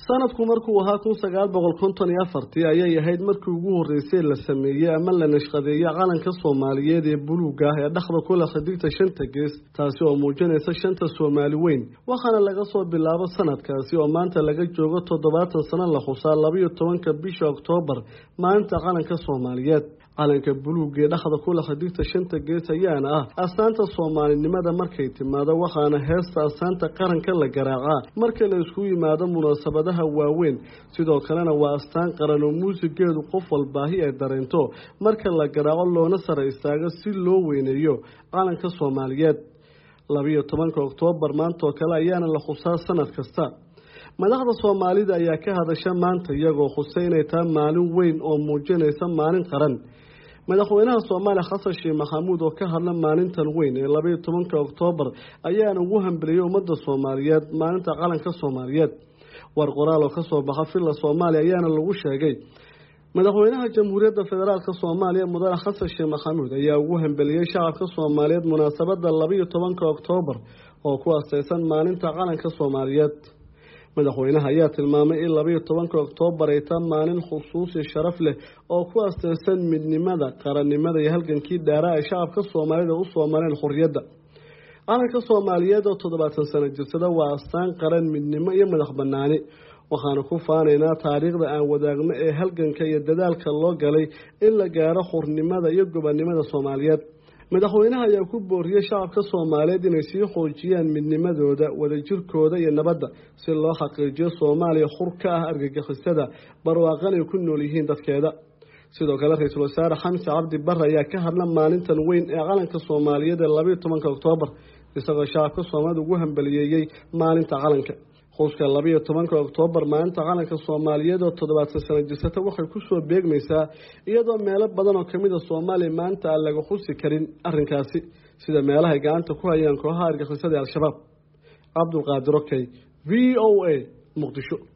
sanadku markuu ahaa 1954 ayay ahayd markii ugu horeysay la sameeyay ama la nashqadeeyay calanka Soomaaliyeed ee buluuga ah ee dhaxda ku leh xiddigta shanta gees taasi oo muujinaysa shanta Soomaali weyn waxaana laga soo bilaabo sanadkaasi oo maanta laga joogo 70 sano la xusaa 12 bisha Oktoobar maanta calanka Soomaaliyeed calanka buluuga ee dhaxda ku leh xiddigta shanta gees ayaana ah astaanta Soomaalinimada markay timaado waxaana heesta astaanta qaranka la garaaca marka la isku yimaado munaasabadaha waaweyn sidoo kalena waa astaan qaran oo muusigeedu qof walbaahi ay dareento marka la garaaco loona sare istaago si loo weyneeyo calanka Soomaaliyeed 12 Oktoobar maanta kale ayaana la xusaa sanad kasta madaxda Soomaalida ayaa ka hadasha maanta iyagoo xuseynayta maalin weyn oo muujinaysa maalin qaran madaxweynaha Soomaaliya Xasan Sheekh Maxamuud oo ka hadla maalintan weyn ee 12 Oktoobar ayaana ugu hambaliyay ummadda Soomaaliyeed maalinta calanka Soomaaliyeed war qoraal oo ka soo baxay filla Soomaaliya ayaana lagu sheegay madaxweynaha Jamhuuriyadda Federaalka Soomaaliya Mudane Xasan Sheekh Maxamuud ayaa ugu hambaliyay shacabka Soomaaliyeed munaasabadda 12 Oktoobar oo ku aasaysan maalinta calanka Soomaaliyeed madaxweynaha ayaa tilmaamay in 12 Oktoobar ay tahay maalin xusuus sharaf leh oo ku aasaysan midnimada qarannimada iyo halgankii dheeraa ee shacabka Soomaalida u soo mareen xorriyadda calanka Soomaaliyeed oo 70 sano jirsada waa astaan qaran midnimo iyo madax bannaani waxaana ku faanaynaa taariikhda aan wadaagno ee halganka iyo dadaalka loo galay in la gaaro xornimada iyo gobonnimada Soomaaliyeed madaxweynaha ayaa ku booriyay shacabka Soomaaliyeed inay sii xoojiyaan midnimadooda wadajirkooda iyo nabadda si loo xaqiijiyo Soomaaliya xur ka ah argagixisada barwaaqan ay ku nool yihiin dadkeeda sidoo kale ra'iisul wasaare Xamse Cabdi Barre ayaa ka hadla maalintan weyn ee calanka Soomaaliyeed ee 12 Oktoobar isagoo shacabka Soomaaliyeed ugu hambalyeeyay maalinta calanka xuska 12 Oktoobar maalinta calanka Soomaaliyeed oo 70 sano jirsata waxay ku soo beegmaysaa iyadoo meelo badan oo kamid ah Soomaaliya maanta aan laga xusi karin arrinkaasi sida meelaha gacanta ku hayaan kooxaha argagixisada Al-Shabaab Abdul Qaadir VOA Muqdisho